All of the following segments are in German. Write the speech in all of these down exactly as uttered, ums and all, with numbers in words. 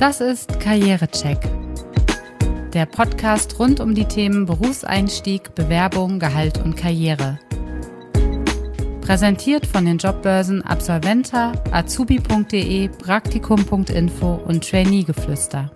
Das ist Karrierecheck, der Podcast rund um die Themen Berufseinstieg, Bewerbung, Gehalt und Karriere. Präsentiert von den Jobbörsen Absolventa, azubi punkt de, praktikum punkt info und Trainee-Geflüster.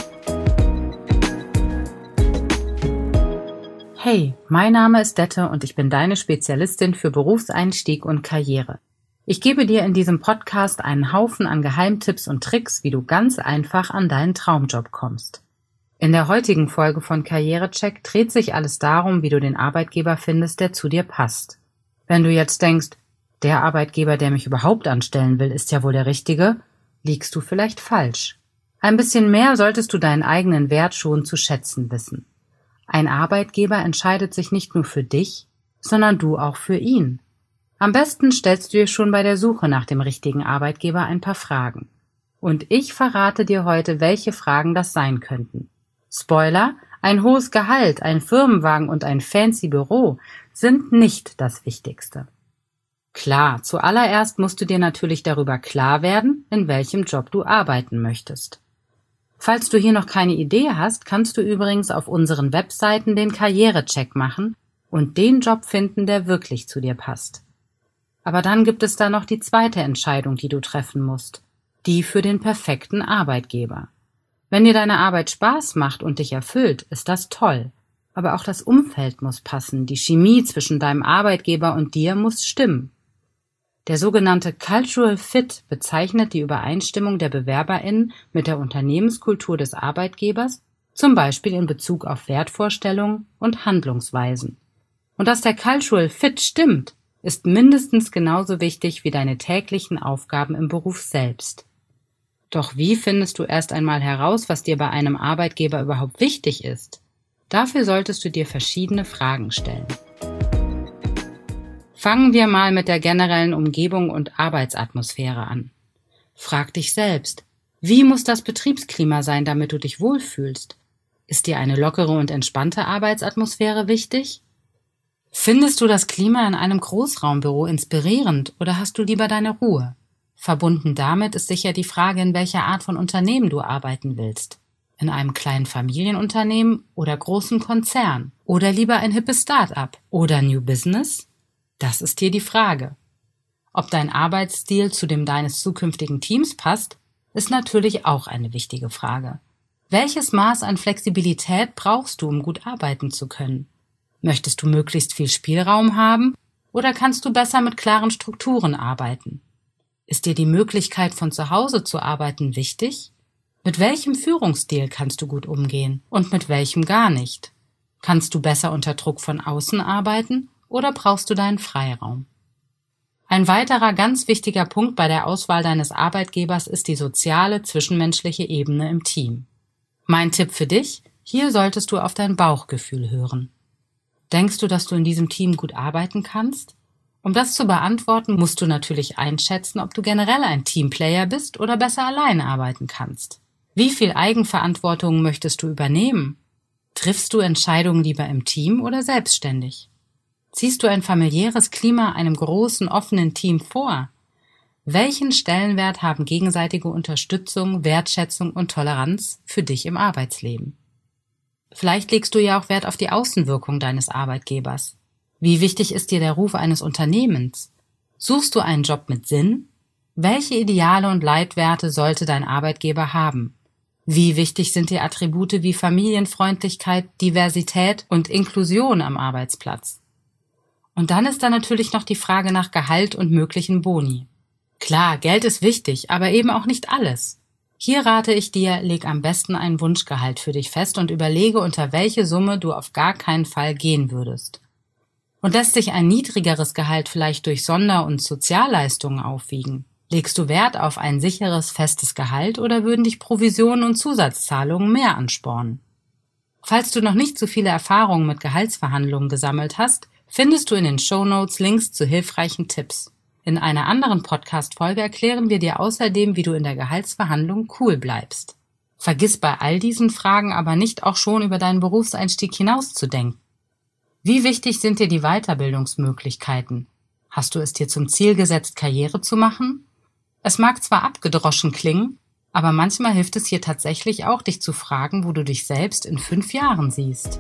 Hey, mein Name ist Dette und ich bin deine Spezialistin für Berufseinstieg und Karriere. Ich gebe dir in diesem Podcast einen Haufen an Geheimtipps und Tricks, wie du ganz einfach an deinen Traumjob kommst. In der heutigen Folge von Karrierecheck dreht sich alles darum, wie du den Arbeitgeber findest, der zu dir passt. Wenn du jetzt denkst, der Arbeitgeber, der mich überhaupt anstellen will, ist ja wohl der richtige, liegst du vielleicht falsch. Ein bisschen mehr solltest du deinen eigenen Wert schon zu schätzen wissen. Ein Arbeitgeber entscheidet sich nicht nur für dich, sondern du auch für ihn. Am besten stellst du dir schon bei der Suche nach dem richtigen Arbeitgeber ein paar Fragen. Und ich verrate dir heute, welche Fragen das sein könnten. Spoiler, ein hohes Gehalt, ein Firmenwagen und ein fancy Büro sind nicht das Wichtigste. Klar, zuallererst musst du dir natürlich darüber klar werden, in welchem Job du arbeiten möchtest. Falls du hier noch keine Idee hast, kannst du übrigens auf unseren Webseiten den Karrierecheck machen und den Job finden, der wirklich zu dir passt. Aber dann gibt es da noch die zweite Entscheidung, die du treffen musst, die für den perfekten Arbeitgeber. Wenn dir deine Arbeit Spaß macht und dich erfüllt, ist das toll. Aber auch das Umfeld muss passen, die Chemie zwischen deinem Arbeitgeber und dir muss stimmen. Der sogenannte Cultural Fit bezeichnet die Übereinstimmung der BewerberInnen mit der Unternehmenskultur des Arbeitgebers, zum Beispiel in Bezug auf Wertvorstellungen und Handlungsweisen. Und dass der Cultural Fit stimmt, ist mindestens genauso wichtig wie deine täglichen Aufgaben im Beruf selbst. Doch wie findest du erst einmal heraus, was dir bei einem Arbeitgeber überhaupt wichtig ist? Dafür solltest du dir verschiedene Fragen stellen. Fangen wir mal mit der generellen Umgebung und Arbeitsatmosphäre an. Frag dich selbst, wie muss das Betriebsklima sein, damit du dich wohlfühlst? Ist dir eine lockere und entspannte Arbeitsatmosphäre wichtig? Findest du das Klima in einem Großraumbüro inspirierend oder hast du lieber deine Ruhe? Verbunden damit ist sicher die Frage, in welcher Art von Unternehmen du arbeiten willst. In einem kleinen Familienunternehmen oder großen Konzern? Oder lieber ein hippes Start-up? Oder New Business? Das ist hier die Frage. Ob dein Arbeitsstil zu dem deines zukünftigen Teams passt, ist natürlich auch eine wichtige Frage. Welches Maß an Flexibilität brauchst du, um gut arbeiten zu können? Möchtest du möglichst viel Spielraum haben oder kannst du besser mit klaren Strukturen arbeiten? Ist dir die Möglichkeit, von zu Hause zu arbeiten, wichtig? Mit welchem Führungsstil kannst du gut umgehen und mit welchem gar nicht? Kannst du besser unter Druck von außen arbeiten oder brauchst du deinen Freiraum? Ein weiterer ganz wichtiger Punkt bei der Auswahl deines Arbeitgebers ist die soziale, zwischenmenschliche Ebene im Team. Mein Tipp für dich, hier solltest du auf dein Bauchgefühl hören. Denkst du, dass du in diesem Team gut arbeiten kannst? Um das zu beantworten, musst du natürlich einschätzen, ob du generell ein Teamplayer bist oder besser alleine arbeiten kannst. Wie viel Eigenverantwortung möchtest du übernehmen? Triffst du Entscheidungen lieber im Team oder selbstständig? Ziehst du ein familiäres Klima einem großen, offenen Team vor? Welchen Stellenwert haben gegenseitige Unterstützung, Wertschätzung und Toleranz für dich im Arbeitsleben? Vielleicht legst du ja auch Wert auf die Außenwirkung deines Arbeitgebers. Wie wichtig ist dir der Ruf eines Unternehmens? Suchst du einen Job mit Sinn? Welche Ideale und Leitwerte sollte dein Arbeitgeber haben? Wie wichtig sind dir Attribute wie Familienfreundlichkeit, Diversität und Inklusion am Arbeitsplatz? Und dann ist da natürlich noch die Frage nach Gehalt und möglichen Boni. Klar, Geld ist wichtig, aber eben auch nicht alles. Hier rate ich dir, leg am besten ein Wunschgehalt für dich fest und überlege, unter welche Summe du auf gar keinen Fall gehen würdest. Und lässt sich ein niedrigeres Gehalt vielleicht durch Sonder- und Sozialleistungen aufwiegen? Legst du Wert auf ein sicheres, festes Gehalt oder würden dich Provisionen und Zusatzzahlungen mehr anspornen? Falls du noch nicht so viele Erfahrungen mit Gehaltsverhandlungen gesammelt hast, findest du in den Shownotes Links zu hilfreichen Tipps. In einer anderen Podcast-Folge erklären wir dir außerdem, wie du in der Gehaltsverhandlung cool bleibst. Vergiss bei all diesen Fragen aber nicht auch schon über deinen Berufseinstieg hinauszudenken. Wie wichtig sind dir die Weiterbildungsmöglichkeiten? Hast du es dir zum Ziel gesetzt, Karriere zu machen? Es mag zwar abgedroschen klingen, Aber manchmal hilft es hier tatsächlich auch, dich zu fragen, wo du dich selbst in fünf Jahren siehst.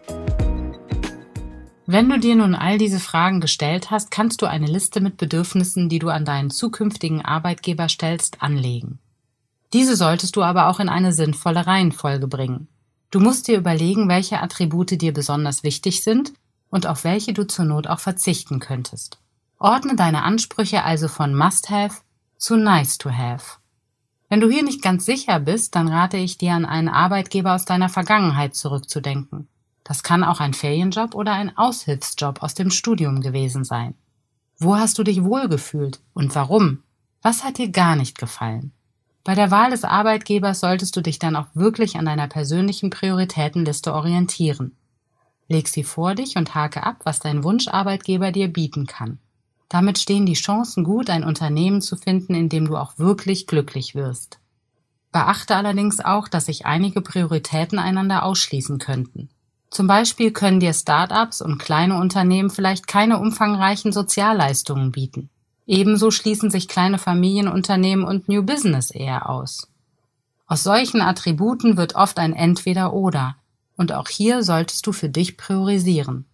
Wenn du dir nun all diese Fragen gestellt hast, kannst du eine Liste mit Bedürfnissen, die du an deinen zukünftigen Arbeitgeber stellst, anlegen. Diese solltest du aber auch in eine sinnvolle Reihenfolge bringen. Du musst dir überlegen, welche Attribute dir besonders wichtig sind und auf welche du zur Not auch verzichten könntest. Ordne deine Ansprüche also von Must-Have zu Nice-to-Have. Wenn du hier nicht ganz sicher bist, dann rate ich dir, an einen Arbeitgeber aus deiner Vergangenheit zurückzudenken. Das kann auch ein Ferienjob oder ein Aushilfsjob aus dem Studium gewesen sein. Wo hast du dich wohlgefühlt und warum? Was hat dir gar nicht gefallen? Bei der Wahl des Arbeitgebers solltest du dich dann auch wirklich an deiner persönlichen Prioritätenliste orientieren. Leg sie vor dich und hake ab, was dein Wunscharbeitgeber dir bieten kann. Damit stehen die Chancen gut, ein Unternehmen zu finden, in dem du auch wirklich glücklich wirst. Beachte allerdings auch, dass sich einige Prioritäten einander ausschließen könnten. Zum Beispiel können dir Start-ups und kleine Unternehmen vielleicht keine umfangreichen Sozialleistungen bieten. Ebenso schließen sich kleine Familienunternehmen und New Business eher aus. Aus solchen Attributen wird oft ein Entweder-Oder, und auch hier solltest du für dich priorisieren.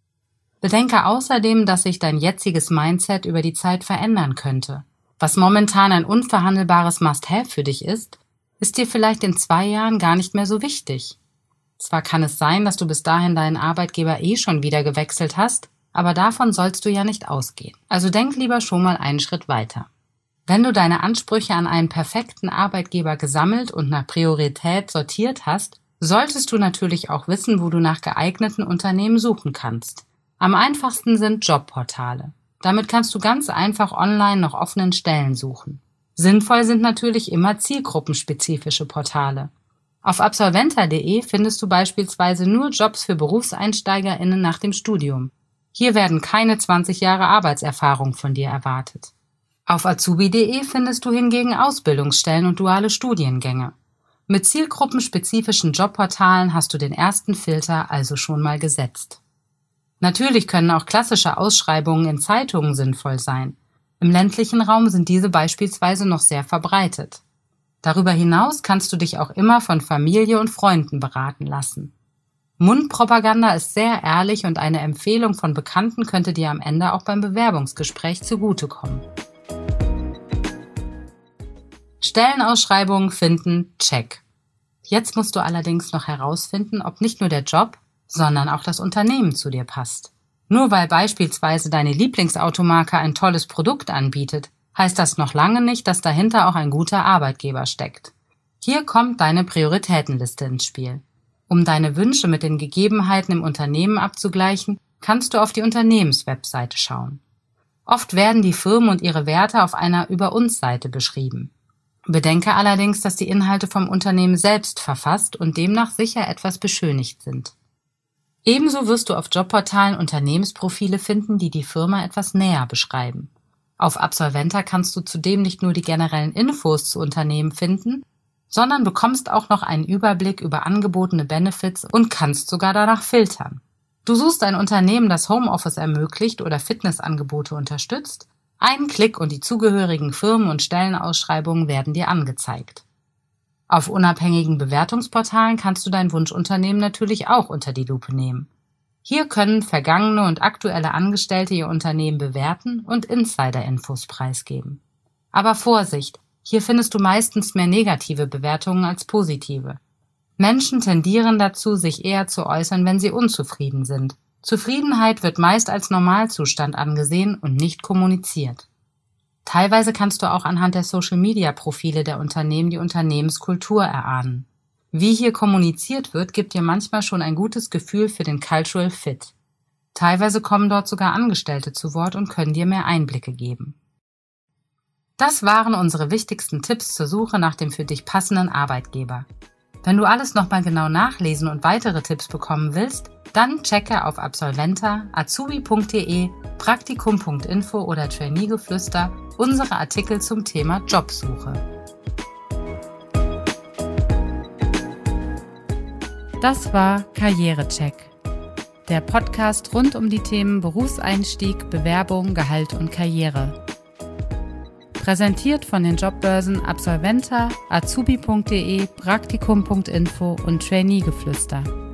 Bedenke außerdem, dass sich dein jetziges Mindset über die Zeit verändern könnte. Was momentan ein unverhandelbares Must-Have für dich ist, ist dir vielleicht in zwei Jahren gar nicht mehr so wichtig. Zwar kann es sein, dass du bis dahin deinen Arbeitgeber eh schon wieder gewechselt hast, aber davon sollst du ja nicht ausgehen. Also denk lieber schon mal einen Schritt weiter. Wenn du deine Ansprüche an einen perfekten Arbeitgeber gesammelt und nach Priorität sortiert hast, solltest du natürlich auch wissen, wo du nach geeigneten Unternehmen suchen kannst. Am einfachsten sind Jobportale. Damit kannst du ganz einfach online nach offenen Stellen suchen. Sinnvoll sind natürlich immer zielgruppenspezifische Portale. Auf absolventa punkt de findest du beispielsweise nur Jobs für BerufseinsteigerInnen nach dem Studium. Hier werden keine zwanzig Jahre Arbeitserfahrung von dir erwartet. Auf azubi punkt de findest du hingegen Ausbildungsstellen und duale Studiengänge. Mit zielgruppenspezifischen Jobportalen hast du den ersten Filter also schon mal gesetzt. Natürlich können auch klassische Ausschreibungen in Zeitungen sinnvoll sein. Im ländlichen Raum sind diese beispielsweise noch sehr verbreitet. Darüber hinaus kannst du dich auch immer von Familie und Freunden beraten lassen. Mundpropaganda ist sehr ehrlich und eine Empfehlung von Bekannten könnte dir am Ende auch beim Bewerbungsgespräch zugutekommen. Stellenausschreibungen finden, check. Jetzt musst du allerdings noch herausfinden, ob nicht nur der Job, sondern auch das Unternehmen zu dir passt. Nur weil beispielsweise deine Lieblingsautomarke ein tolles Produkt anbietet, heißt das noch lange nicht, dass dahinter auch ein guter Arbeitgeber steckt. Hier kommt deine Prioritätenliste ins Spiel. Um deine Wünsche mit den Gegebenheiten im Unternehmen abzugleichen, kannst du auf die Unternehmenswebseite schauen. Oft werden die Firmen und ihre Werte auf einer Über-uns-Seite beschrieben. Bedenke allerdings, dass die Inhalte vom Unternehmen selbst verfasst und demnach sicher etwas beschönigt sind. Ebenso wirst du auf Jobportalen Unternehmensprofile finden, die die Firma etwas näher beschreiben. Auf Absolventa kannst du zudem nicht nur die generellen Infos zu Unternehmen finden, sondern bekommst auch noch einen Überblick über angebotene Benefits und kannst sogar danach filtern. Du suchst ein Unternehmen, das Homeoffice ermöglicht oder Fitnessangebote unterstützt. Ein Klick und die zugehörigen Firmen- und Stellenausschreibungen werden dir angezeigt. Auf unabhängigen Bewertungsportalen kannst du dein Wunschunternehmen natürlich auch unter die Lupe nehmen. Hier können vergangene und aktuelle Angestellte ihr Unternehmen bewerten und Insider-Infos preisgeben. Aber Vorsicht, hier findest du meistens mehr negative Bewertungen als positive. Menschen tendieren dazu, sich eher zu äußern, wenn sie unzufrieden sind. Zufriedenheit wird meist als Normalzustand angesehen und nicht kommuniziert. Teilweise kannst du auch anhand der Social-Media-Profile der Unternehmen die Unternehmenskultur erahnen. Wie hier kommuniziert wird, gibt dir manchmal schon ein gutes Gefühl für den Cultural Fit. Teilweise kommen dort sogar Angestellte zu Wort und können dir mehr Einblicke geben. Das waren unsere wichtigsten Tipps zur Suche nach dem für dich passenden Arbeitgeber. Wenn du alles nochmal genau nachlesen und weitere Tipps bekommen willst, dann checke auf Absolventa, azubi punkt de, praktikum punkt info oder Trainee-Geflüster unsere Artikel zum Thema Jobsuche. Das war Karrierecheck, der Podcast rund um die Themen Berufseinstieg, Bewerbung, Gehalt und Karriere. Präsentiert von den Jobbörsen Absolventa, azubi punkt de, praktikum punkt info und Trainee-Geflüster.